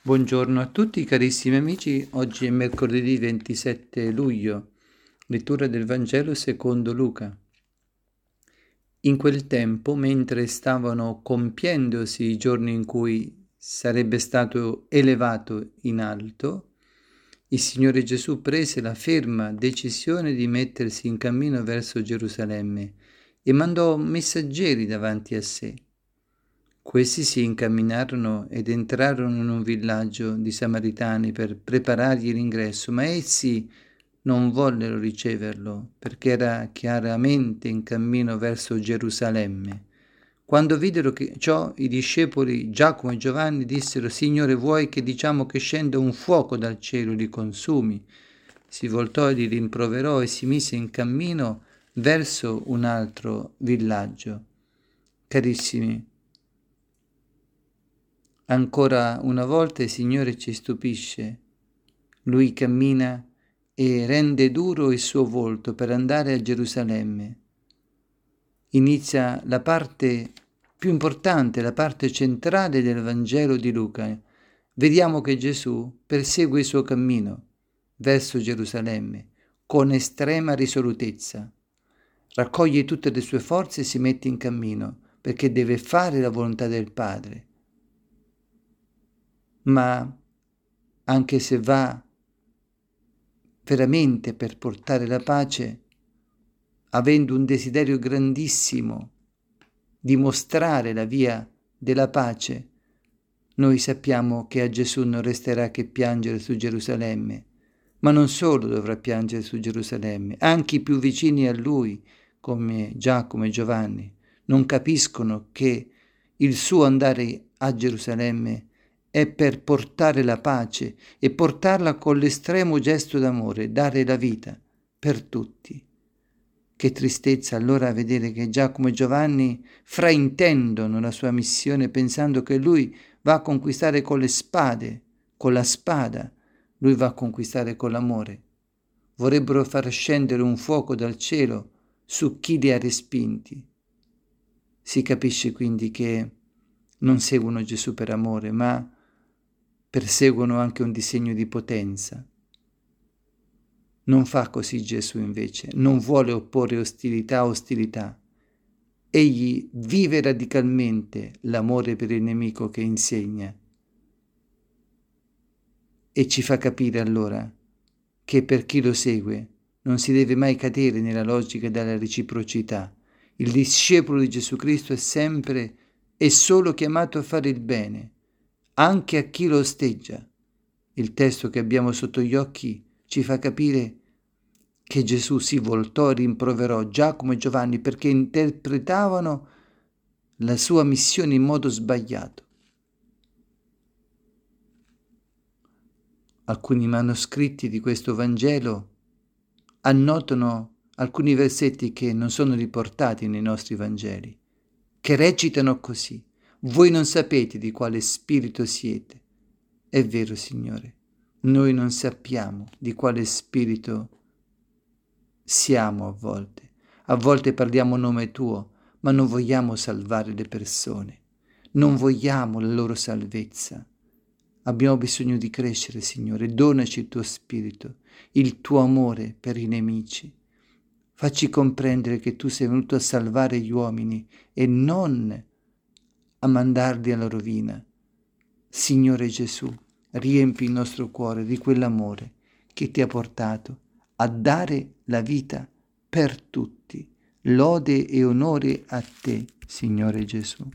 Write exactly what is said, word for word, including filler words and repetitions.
Buongiorno a tutti carissimi amici, oggi è mercoledì ventisette luglio, lettura del Vangelo secondo Luca. In quel tempo, mentre stavano compiendosi i giorni in cui sarebbe stato elevato in alto, il Signore Gesù prese la ferma decisione di mettersi in cammino verso Gerusalemme e mandò messaggeri davanti a sé. Questi si incamminarono ed entrarono in un villaggio di Samaritani per preparargli l'ingresso, ma essi non vollero riceverlo, perché era chiaramente in cammino verso Gerusalemme. Quando videro che ciò, i discepoli Giacomo e Giovanni dissero: Signore, vuoi che diciamo che scenda un fuoco dal cielo e li consumi? Si voltò e li rimproverò e si mise in cammino verso un altro villaggio. Carissimi, ancora una volta il Signore ci stupisce. Lui cammina e rende duro il suo volto per andare a Gerusalemme. Inizia la parte più importante, la parte centrale del Vangelo di Luca. Vediamo che Gesù persegue il suo cammino verso Gerusalemme con estrema risolutezza. Raccoglie tutte le sue forze e si mette in cammino perché deve fare la volontà del Padre. Ma anche se va veramente per portare la pace, avendo un desiderio grandissimo di mostrare la via della pace, noi sappiamo che a Gesù non resterà che piangere su Gerusalemme, ma non solo dovrà piangere su Gerusalemme, anche i più vicini a lui, come Giacomo e Giovanni, non capiscono che il suo andare a Gerusalemme è per portare la pace e portarla con l'estremo gesto d'amore, dare la vita per tutti. Che tristezza allora vedere che Giacomo e Giovanni fraintendono la sua missione pensando che lui va a conquistare con le spade, con la spada, lui va a conquistare con l'amore. Vorrebbero far scendere un fuoco dal cielo su chi li ha respinti. Si capisce quindi che non seguono Gesù per amore, ma perseguono anche un disegno di potenza. Non fa così Gesù invece, non vuole opporre ostilità a ostilità. Egli vive radicalmente l'amore per il nemico che insegna e ci fa capire allora che per chi lo segue non si deve mai cadere nella logica della reciprocità. Il discepolo di Gesù Cristo è sempre e solo chiamato a fare il bene, anche a chi lo osteggia. Il testo che abbiamo sotto gli occhi ci fa capire che Gesù si voltò e rimproverò Giacomo e Giovanni perché interpretavano la sua missione in modo sbagliato. Alcuni manoscritti di questo Vangelo annotano alcuni versetti che non sono riportati nei nostri Vangeli, che recitano così: voi non sapete di quale spirito siete. È vero, Signore, noi non sappiamo di quale spirito siamo a volte. A volte parliamo a nome tuo, ma non vogliamo salvare le persone, non vogliamo la loro salvezza. Abbiamo bisogno di crescere, Signore. Donaci il tuo spirito, il tuo amore per i nemici. Facci comprendere che tu sei venuto a salvare gli uomini e non a mandarli alla rovina. Signore Gesù, riempi il nostro cuore di quell'amore che ti ha portato a dare la vita per tutti. Lode e onore a te, Signore Gesù.